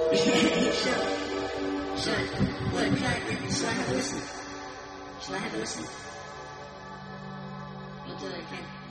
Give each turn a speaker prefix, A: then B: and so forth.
A: Should. Should I have a listen? Shall I have a listen? You'll do it again.